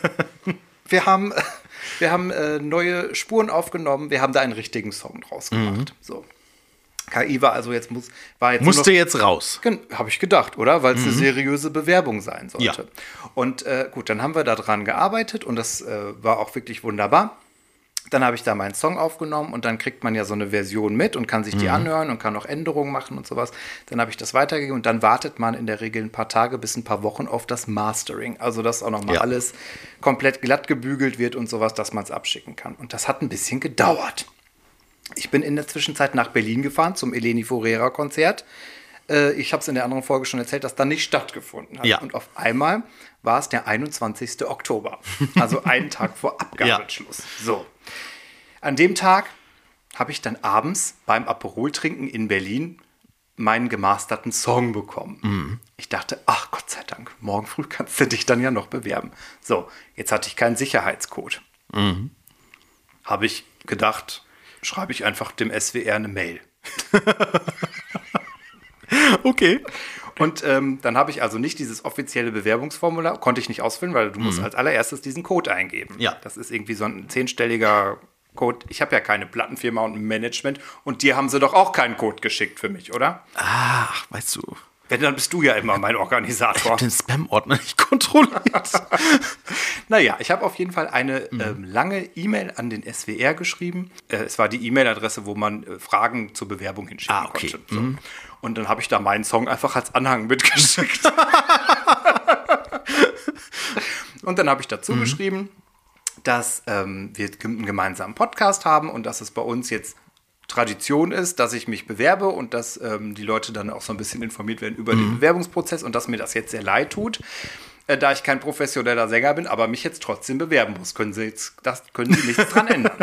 wir haben, wir haben äh, neue Spuren aufgenommen, wir haben da einen richtigen Song draus gemacht. So. K I war also jetzt, muss, war jetzt Musste jetzt raus. Habe ich gedacht, oder? Weil es mhm. eine seriöse Bewerbung sein sollte. Ja. Und äh, gut, dann haben wir da dran gearbeitet und das äh, war auch wirklich wunderbar. Dann habe ich da meinen Song aufgenommen und dann kriegt man ja so eine Version mit und kann sich die mhm. anhören und kann auch Änderungen machen und sowas. Dann habe ich das weitergegeben und dann wartet man in der Regel ein paar Tage bis ein paar Wochen auf das Mastering. Also, dass auch nochmal ja. alles komplett glatt gebügelt wird und sowas, dass man es abschicken kann. Und das hat ein bisschen gedauert. Ich bin in der Zwischenzeit nach Berlin gefahren zum Eleni Foureira-Konzert. Äh, ich habe es in der anderen Folge schon erzählt, dass das nicht stattgefunden hat. Ja. Und auf einmal war es der einundzwanzigsten Oktober. Also einen Tag vor Abgabeschluss. Ja. So. An dem Tag habe ich dann abends beim Aperol-Trinken in Berlin meinen gemasterten Song bekommen. Mhm. Ich dachte, ach Gott sei Dank, morgen früh kannst du dich dann ja noch bewerben. So, jetzt hatte ich keinen Sicherheitscode. Mhm. Habe ich gedacht, schreibe ich einfach dem S W R eine Mail. Okay. Und ähm, dann habe ich also nicht dieses offizielle Bewerbungsformular, konnte ich nicht ausfüllen, weil du mhm. musst als allererstes diesen Code eingeben. Ja. Das ist irgendwie so ein zehnstelliger Code. Ich habe ja keine Plattenfirma und ein Management und dir haben sie doch auch keinen Code geschickt für mich, oder? Ach, weißt du. Wenn, dann bist du ja immer mein Organisator. Ich habe den Spam-Ordner nicht kontrolliert. Naja, ich habe auf jeden Fall eine mhm. ähm, lange E-Mail an den S W R geschrieben. Äh, es war die E-Mail-Adresse, wo man äh, Fragen zur Bewerbung hinschicken ah, okay. konnte. So. Mhm. Und dann habe ich da meinen Song einfach als Anhang mitgeschickt. Und dann habe ich dazu mhm. geschrieben, dass ähm, wir einen gemeinsamen Podcast haben und dass es bei uns jetzt Tradition ist, dass ich mich bewerbe und dass ähm, die Leute dann auch so ein bisschen informiert werden über mhm. den Bewerbungsprozess und dass mir das jetzt sehr leid tut, äh, da ich kein professioneller Sänger bin, aber mich jetzt trotzdem bewerben muss. Können Sie jetzt, das können Sie nichts dran ändern.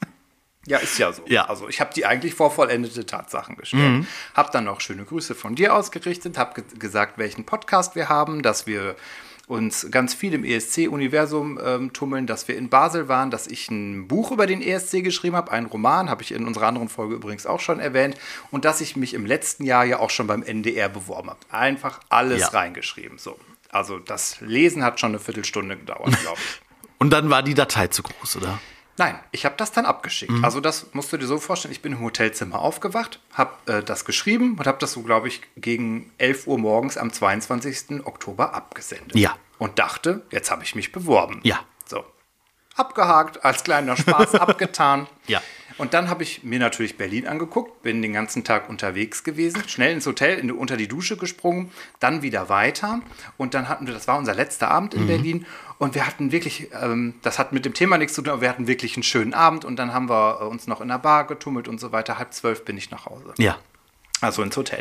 Ja, ist ja so. Ja. Also ich habe die eigentlich vor vollendete Tatsachen gestellt. Mhm. Habe dann noch schöne Grüße von dir ausgerichtet, habe ge- gesagt, welchen Podcast wir haben, dass wir uns ganz viel im E S C-Universum ähm, tummeln, dass wir in Basel waren, dass ich ein Buch über den E S C geschrieben habe, einen Roman, habe ich in unserer anderen Folge übrigens auch schon erwähnt, und dass ich mich im letzten Jahr ja auch schon beim N D R beworben habe. Einfach alles ja. reingeschrieben. So. Also das Lesen hat schon eine Viertelstunde gedauert, glaube ich. Und dann war die Datei zu groß, oder? Nein, ich habe das dann abgeschickt. Mhm. Also das musst du dir so vorstellen, ich bin im Hotelzimmer aufgewacht, habe äh, das geschrieben und habe das so, glaube ich, gegen elf Uhr morgens am zweiundzwanzigsten Oktober abgesendet. Ja. Und dachte, jetzt habe ich mich beworben. Ja. So, abgehakt, als kleiner Spaß abgetan. Ja. Und dann habe ich mir natürlich Berlin angeguckt, bin den ganzen Tag unterwegs gewesen, schnell ins Hotel, in, unter die Dusche gesprungen, dann wieder weiter. Und dann hatten wir, das war unser letzter Abend in mhm. Berlin. Und wir hatten wirklich, ähm, das hat mit dem Thema nichts zu tun, aber wir hatten wirklich einen schönen Abend. Und dann haben wir äh, uns noch in der Bar getummelt und so weiter. Halb zwölf bin ich nach Hause. Ja. Also ins Hotel.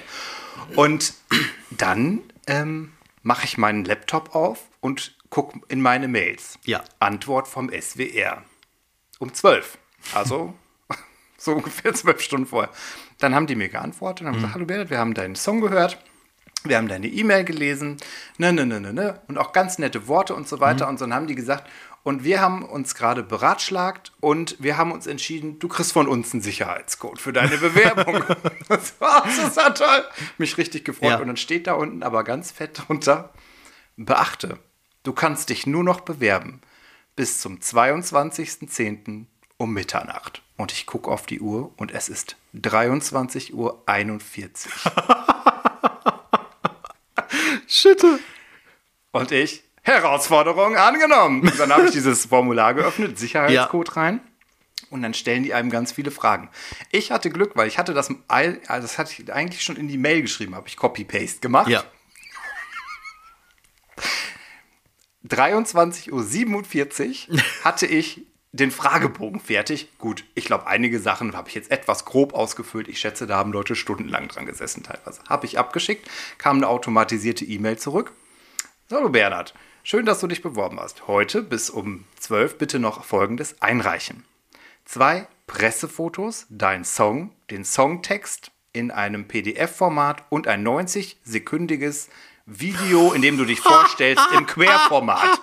Und dann ähm, mache ich meinen Laptop auf und gucke in meine Mails. Ja. Antwort vom S W R. Um zwölf. Also so ungefähr zwölf Stunden vorher. Dann haben die mir geantwortet und haben mhm. gesagt, hallo Bernhard, wir haben deinen Song gehört. Wir haben deine E-Mail gelesen, ne, ne, ne, ne, ne, und auch ganz nette Worte und so weiter. Mhm. Und so, dann haben die gesagt, und wir haben uns gerade beratschlagt und wir haben uns entschieden, du kriegst von uns einen Sicherheitscode für deine Bewerbung. das, war, das war toll. Mich richtig gefreut. Ja. Und dann steht da unten aber ganz fett drunter, beachte, du kannst dich nur noch bewerben bis zum zweiundzwanzigsten zehnten um Mitternacht. Und ich gucke auf die Uhr und es ist dreiundzwanzig Uhr einundvierzig. Schitte. Und ich, Herausforderung angenommen. Und dann habe ich dieses Formular geöffnet, Sicherheitscode ja. rein. Und dann stellen die einem ganz viele Fragen. Ich hatte Glück, weil ich hatte das, also das hatte ich eigentlich schon in die Mail geschrieben, habe ich Copy-Paste gemacht. Ja. dreiundzwanzig Uhr siebenundvierzig hatte ich den Fragebogen fertig. Gut, ich glaube, einige Sachen habe ich jetzt etwas grob ausgefüllt. Ich schätze, da haben Leute stundenlang dran gesessen teilweise. Habe ich abgeschickt, kam eine automatisierte E-Mail zurück. Hallo Bernhard, schön, dass du dich beworben hast. Heute bis um zwölf bitte noch Folgendes einreichen. Zwei Pressefotos, dein Song, den Songtext in einem P D F-Format und ein neunzig-sekündiges Video, in dem du dich vorstellst, im Querformat.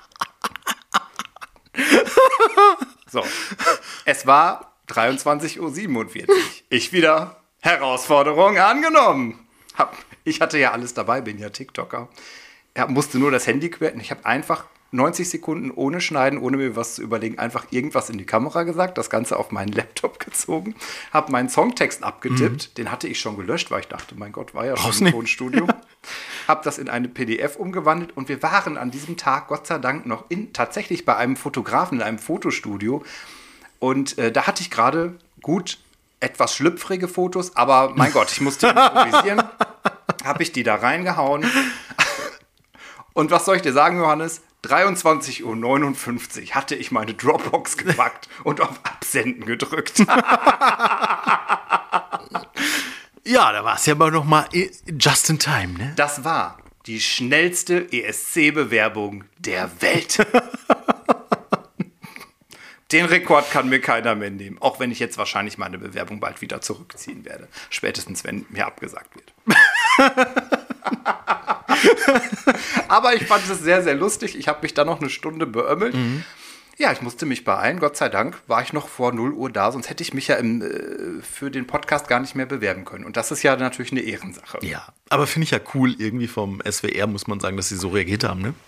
So, es war dreiundzwanzig Uhr siebenundvierzig. Ich wieder, Herausforderung angenommen. Hab, ich hatte ja alles dabei, bin ja TikToker. Er musste nur das Handy queren. Ich habe einfach neunzig Sekunden ohne Schneiden, ohne mir was zu überlegen, einfach irgendwas in die Kamera gesagt, das Ganze auf meinen Laptop gezogen, habe meinen Songtext abgetippt, mhm. den hatte ich schon gelöscht, weil ich dachte, mein Gott, war ja schon im Tonstudio. Habe das in eine P D F umgewandelt und wir waren an diesem Tag, Gott sei Dank, noch in, tatsächlich bei einem Fotografen in einem Fotostudio. Und äh, da hatte ich gerade gut etwas schlüpfrige Fotos, aber mein Gott, ich musste improvisieren. Habe ich die da reingehauen. Und was soll ich dir sagen, Johannes? dreiundzwanzig Uhr neunundfünfzig hatte ich meine Dropbox gepackt und auf Absenden gedrückt. Ja, da war es ja aber noch mal just in time, ne? Das war die schnellste E S C-Bewerbung der Welt. Den Rekord kann mir keiner mehr nehmen, auch wenn ich jetzt wahrscheinlich meine Bewerbung bald wieder zurückziehen werde. Spätestens, wenn mir abgesagt wird. Aber ich fand es sehr, sehr lustig. Ich habe mich da noch eine Stunde beömmelt. Mhm. Ja, ich musste mich beeilen. Gott sei Dank war ich noch vor null Uhr da, sonst hätte ich mich ja im, äh, für den Podcast gar nicht mehr bewerben können. Und das ist ja natürlich eine Ehrensache. Ja, aber finde ich ja cool, irgendwie vom S W R muss man sagen, dass sie so reagiert haben, ne?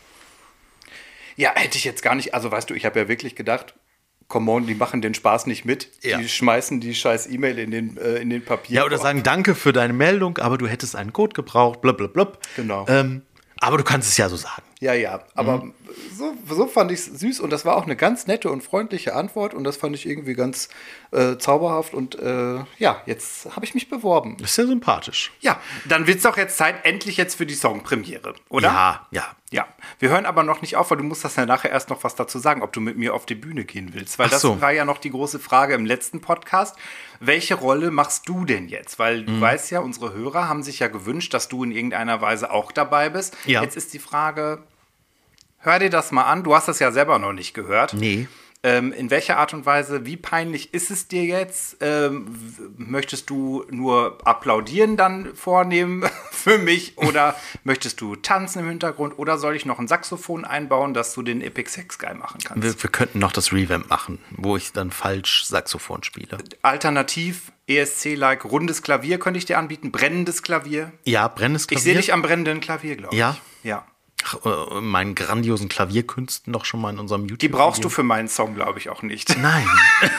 Ja, hätte ich jetzt gar nicht. Also weißt du, ich habe ja wirklich gedacht, come on, die machen den Spaß nicht mit. Ja. Die schmeißen die scheiß E-Mail in den, äh, in den Papier. Ja, oder sagen, danke für deine Meldung, aber du hättest einen Code gebraucht, blablabla. Genau. Ähm, aber du kannst es ja so sagen. Ja, ja, aber Mhm. so, so fand ich es süß und das war auch eine ganz nette und freundliche Antwort und das fand ich irgendwie ganz äh, zauberhaft und äh, ja, jetzt habe ich mich beworben. Das ist ja sympathisch. Ja, dann wird es doch jetzt Zeit, endlich jetzt für die Songpremiere, oder? Ja, ja. Ja, wir hören aber noch nicht auf, weil du musst das ja nachher erst noch was dazu sagen, ob du mit mir auf die Bühne gehen willst. Weil Ach das so. war ja noch die große Frage im letzten Podcast. Welche Rolle machst du denn jetzt? Weil du Mhm. weißt ja, unsere Hörer haben sich ja gewünscht, dass du in irgendeiner Weise auch dabei bist. Ja. Jetzt ist die Frage, hör dir das mal an. Du hast das ja selber noch nicht gehört. Nee. Ähm, in welcher Art und Weise, wie peinlich ist es dir jetzt? Ähm, w- möchtest du nur applaudieren dann vornehmen für mich oder möchtest du tanzen im Hintergrund oder soll ich noch ein Saxophon einbauen, dass du den Epic Sex Guy machen kannst? Wir, wir könnten noch das Revamp machen, wo ich dann falsch Saxophon spiele. Alternativ E S C-like rundes Klavier könnte ich dir anbieten, brennendes Klavier. Ja, brennendes Klavier. Ich sehe dich am brennenden Klavier, glaube ich. Ja? Ja. Ach, äh, meinen grandiosen Klavierkünsten doch schon mal in unserem YouTube. Die brauchst du für meinen Song, glaube ich, auch nicht. Nein.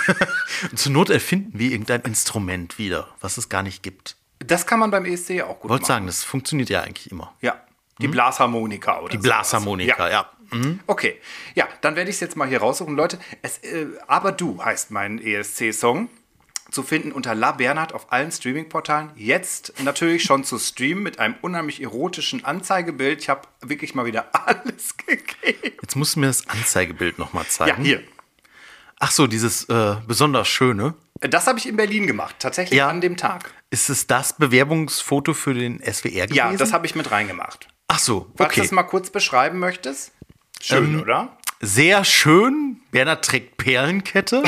Zur Not erfinden wir irgendein Instrument wieder, was es gar nicht gibt. Das kann man beim E S C auch gut Ich wollte machen. sagen, das funktioniert ja eigentlich immer. Ja, die Blasharmonika oder Die sowas. Blasharmonika, ja. Mhm. Okay, ja, dann werde ich es jetzt mal hier raussuchen. Leute, es, äh, Aber du heißt mein E S C-Song. Zu finden unter La Bernhard auf allen Streaming-Portalen. Jetzt natürlich schon zu streamen mit einem unheimlich erotischen Anzeigebild. Ich habe wirklich mal wieder alles gegeben. Jetzt musst du mir das Anzeigebild noch mal zeigen. Ja, hier. Ach so, dieses äh, besonders schöne. Das habe ich in Berlin gemacht, tatsächlich Ja. an dem Tag. Ist es das Bewerbungsfoto für den S W R gewesen? Ja, das habe ich mit reingemacht. Ach so, Falls du okay. das mal kurz beschreiben möchtest. Schön, Ähm, oder? Sehr schön. Bernhard trägt Perlenkette.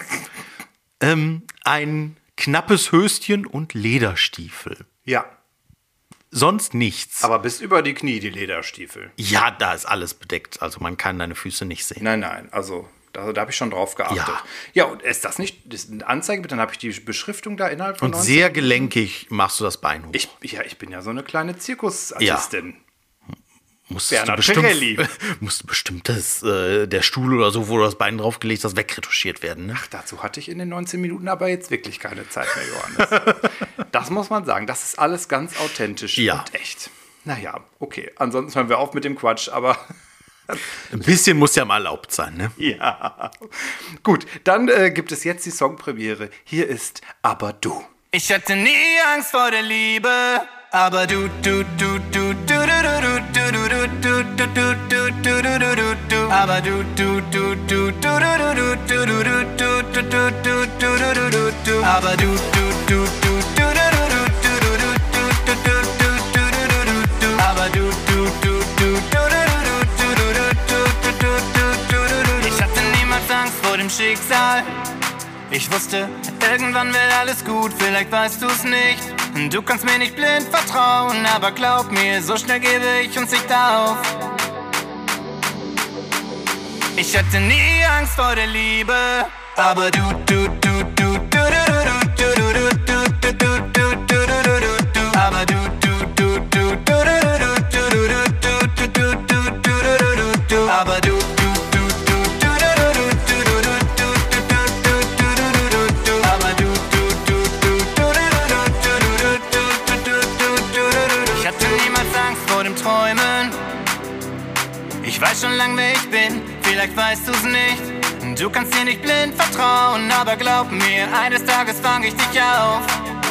ähm, ein knappes Höschen und Lederstiefel. Ja, Sonst nichts. aber bis über die Knie die Lederstiefel. Ja, da ist alles bedeckt. Also man kann deine Füße nicht sehen. Nein, nein, also da, da habe ich schon drauf geachtet. Ja. Ja, und ist das nicht das ist eine Anzeige? Dann habe ich die Beschriftung da innerhalb von Und neunzehn sehr gelenkig machst du das Bein hoch. Ich, ja, ich bin ja so eine kleine Zirkusassistin. Musstest Bernhard du bestimmt, Pirelli. musste bestimmt das, äh, der Stuhl oder so, wo du das Bein draufgelegt hast, wegretuschiert werden. Ne? Ach, dazu hatte ich in den neunzehn Minuten aber jetzt wirklich keine Zeit mehr, Johannes. Das muss man sagen. Das ist alles ganz authentisch Ja. und echt. Naja, okay. Ansonsten hören wir auf mit dem Quatsch, aber Ein bisschen muss ja mal erlaubt sein. Ne? ja. Gut, dann äh, gibt es jetzt die Songpremiere. Hier ist Aber du. Ich hatte nie Angst vor der Liebe, aber du, du, du, du, du, du, du, du, du, du, du, du, du, du, du, du, du, du, du, aber du, du, du, du, du, du, du, du, du, du, du, du, du, du, du, du, du, du, aber du, du, du, du, du, du, du, du, du, du, du, du, du, du, du, aber du, du, du, du, du, du, ich hatte niemals Angst vor dem Schicksal. Ich wusste, irgendwann wird alles gut, vielleicht weißt du's nicht. Du kannst mir nicht blind vertrauen, aber glaub mir, so schnell gebe ich uns nicht auf. Ich hatte nie Angst vor der Liebe, aber du, du, du, du, du, du, du, du, du, du, du, du, du, du, du, aber du, du, du, du, du, du, du, du, du, du, du, du, du, du, du, aber du Ich weiß schon lang, wer ich bin, vielleicht weißt du's nicht. Du kannst dir nicht blind vertrauen, aber glaub mir, eines Tages fang ich dich auf.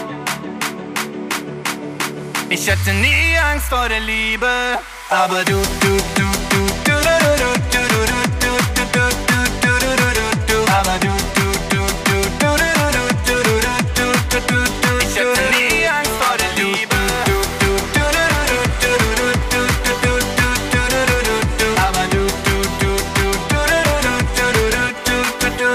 Ich hatte nie Angst vor der Liebe, aber du, du, du, du, du, du, du, du, du, du, du, du, du, du, du, aber du, du, du, du, du, du, du, du, du, du, du, ich hatte nie Angst vor der Liebe, du, du, du, du, du, du, du, du, du, aber du, du, du, du, du, du, du,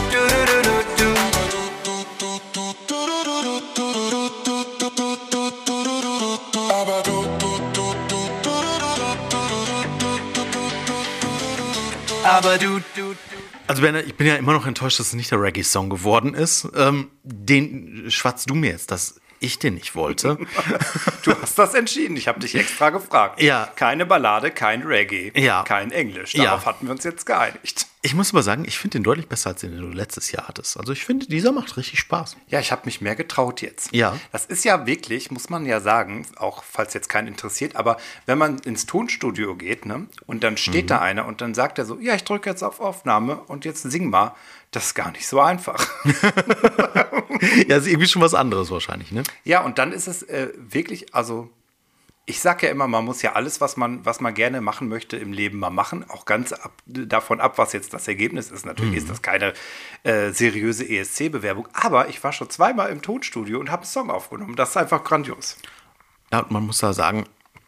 aber du, du, du. Also Bernhard, ich bin ja immer noch enttäuscht, dass es nicht der Reggae-Song geworden ist. Ähm, den schwatzt du mir jetzt, dass ich den nicht wollte. Du hast das entschieden. Ich habe dich extra gefragt. Ja. Keine Ballade, kein Reggae, Ja. kein Englisch. Darauf Ja. hatten wir uns jetzt geeinigt. Ich muss aber sagen, ich finde den deutlich besser, als den, den du letztes Jahr hattest. Also ich finde, dieser macht richtig Spaß. Ja, ich habe mich mehr getraut jetzt. Ja. Das ist ja wirklich, muss man ja sagen, auch falls jetzt keinen interessiert, aber wenn man ins Tonstudio geht, ne, und dann steht Mhm. da einer und dann sagt er so, ja, ich drücke jetzt auf Aufnahme und jetzt sing mal. Das ist gar nicht so einfach. Ja, ist irgendwie schon was anderes wahrscheinlich, ne? Ja, und dann ist es äh, wirklich, also ich sage ja immer, man muss ja alles, was man, was man gerne machen möchte im Leben mal machen, auch ganz ab, davon ab, was jetzt das Ergebnis ist. Natürlich ist das keine äh, seriöse E S C-Bewerbung, aber ich war schon zweimal im Tonstudio und habe einen Song aufgenommen. Das ist einfach grandios. Ja, und man muss da sagen,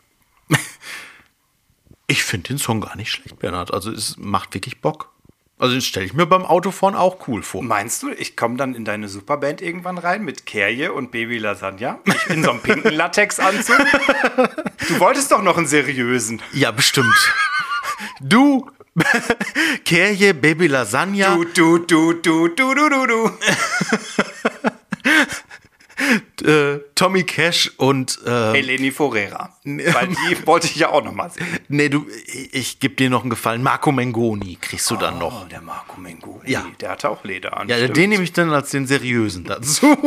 ich finde den Song gar nicht schlecht, Bernhard. Also es macht wirklich Bock. Also den stelle ich mir beim Autofahren auch cool vor. Meinst du, ich komme dann in deine Superband irgendwann rein mit Kerje und Baby Lasagna? Ich in so einem pinken Latexanzug? Du wolltest doch noch einen seriösen. Ja, bestimmt. Du, Kerje, Baby Lasagna. Du, du, du, du, du, du, du, du. Äh, Tommy Cash und äh, Eleni Forera. Weil die wollte ich ja auch noch mal sehen. nee, du, ich, ich gebe dir noch einen Gefallen. Marco Mengoni kriegst du dann noch. Oh, der Marco Mengoni. Ja. Der hatte auch Leder an. Ja, stimmt. den nehme ich dann als den seriösen dazu.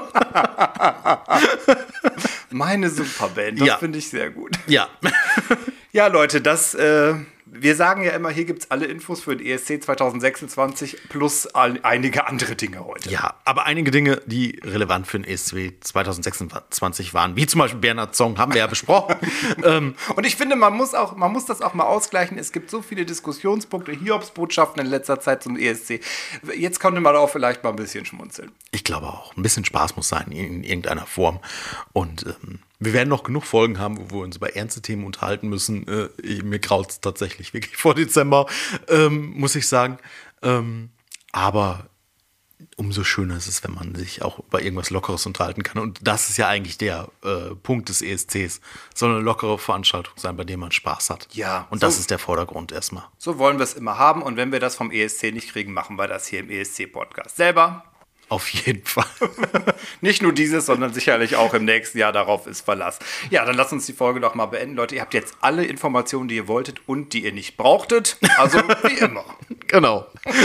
Meine Superband, das Ja. finde ich sehr gut. Ja. Ja, Leute, das, äh, wir sagen ja immer, hier gibt es alle Infos für den E S C zwanzig sechsundzwanzig plus all, einige andere Dinge heute. Ja, aber einige Dinge, die relevant für den E S C zwanzig sechsundzwanzig waren, wie zum Beispiel Bernhards Song, haben wir ja besprochen. ähm, Und ich finde, man muss, auch, man muss das auch mal ausgleichen. Es gibt so viele Diskussionspunkte, Hiobsbotschaften in letzter Zeit zum E S C. Jetzt konnte man auch vielleicht mal ein bisschen schmunzeln. ich glaube auch, ein bisschen Spaß muss sein in, in irgendeiner Form. Und ähm, wir werden noch genug Folgen haben, wo wir uns über ernste Themen unterhalten müssen. Äh, mir graut es tatsächlich wirklich vor Dezember, ähm, muss ich sagen. Ähm, aber umso schöner ist es, wenn man sich auch über irgendwas Lockeres unterhalten kann. Und das ist ja eigentlich der äh, Punkt des E S Cs. Soll eine lockere Veranstaltung sein, bei der man Spaß hat. Ja, Und so- das ist der Vordergrund erstmal. So wollen wir es immer haben. Und wenn wir das vom E S C nicht kriegen, machen wir das hier im E S C-Podcast selber. Auf jeden Fall. Nicht nur dieses, sondern sicherlich auch im nächsten Jahr. Darauf ist Verlass. Ja, dann lasst uns die Folge doch mal beenden. Leute, ihr habt jetzt alle Informationen, die ihr wolltet und die ihr nicht brauchtet. Also wie immer. Genau.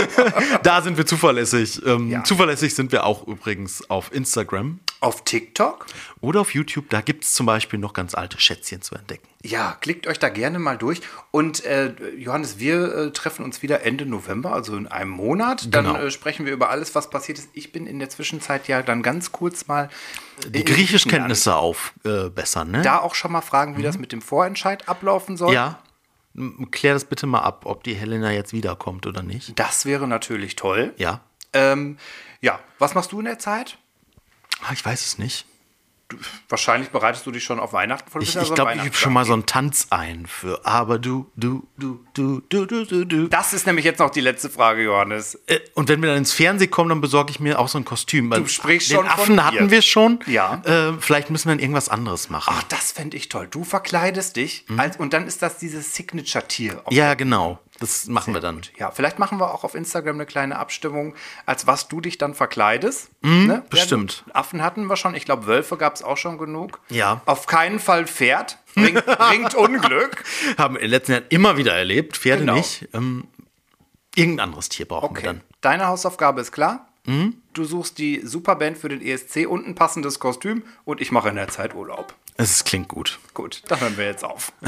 Da sind wir zuverlässig. Ähm, Ja. Zuverlässig sind wir auch übrigens auf Instagram Auf TikTok? oder auf YouTube. Da gibt es zum Beispiel noch ganz alte Schätzchen zu entdecken. Ja, klickt euch da gerne mal durch. Und äh, Johannes, wir äh, treffen uns wieder Ende November, also in einem Monat. Dann Genau. äh, sprechen wir über alles, was passiert ist. Ich bin in der Zwischenzeit ja dann ganz kurz mal Die Griechischkenntnisse aufbessern, ne? Da auch schon mal fragen, wie das mit dem Vorentscheid ablaufen soll. Ja. M- Klär das bitte mal ab, ob die Helena jetzt wiederkommt oder nicht. Das wäre natürlich toll. Ja. Ähm, ja, was machst du in der Zeit? Ah, ich weiß es nicht. Wahrscheinlich bereitest du dich schon auf Weihnachten vor. Du Ich, bist ja ich so ein glaube, ich gebe Weihnachtsmann. schon mal so einen Tanz ein für aber du, du, du, du, du, du, du, du. Das ist nämlich jetzt noch die letzte Frage, Johannes. Äh, Und wenn wir dann ins Fernsehen kommen, dann besorge ich mir auch so ein Kostüm. Weil Du sprichst den schon von Affen dir. hatten wir schon. Ja. Äh, vielleicht müssen wir dann irgendwas anderes machen. Ach, das fände ich toll. Du verkleidest dich als, und dann ist das dieses Signature-Tier. Ja, genau. Das machen wir dann. Ja, vielleicht machen wir auch auf Instagram eine kleine Abstimmung, als was du dich dann verkleidest. Ne? bestimmt. Ja, gut. Affen hatten wir schon. Ich glaube, Wölfe gab es auch schon genug. Ja. Auf keinen Fall Pferd. Bringt, bringt Unglück. Haben wir in den letzten Jahren immer wieder erlebt. Pferde Genau. nicht. Ähm, irgendein anderes Tier brauchen wir Okay. dann. Deine Hausaufgabe ist klar. Du suchst die Superband für den E S C und ein passendes Kostüm und ich mache in der Zeit Urlaub. Es klingt gut. Gut, dann hören wir jetzt auf.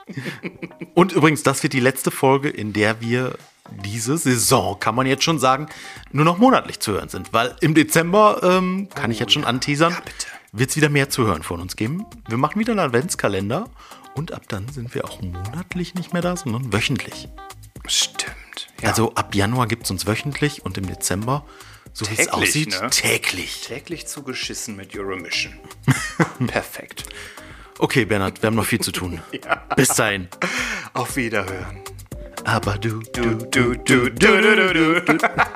Und übrigens, das wird die letzte Folge, in der wir diese Saison, kann man jetzt schon sagen, nur noch monatlich zu hören sind. Weil im Dezember, ähm, kann oh, ich jetzt schon anteasern, ja, wird es wieder mehr zu hören von uns geben. Wir machen wieder einen Adventskalender und ab dann sind wir auch monatlich nicht mehr da, sondern wöchentlich. Stimmt. Ja. Also ab Januar gibt es uns wöchentlich und im Dezember, so wie es aussieht, ne? täglich. Täglich zugeschissen mit Euromission. Perfekt. Okay, Bernhard, wir haben noch viel zu tun. Ja. Bis dahin. Auf Wiederhören. Aber du, du, du, du, du, du, du, du.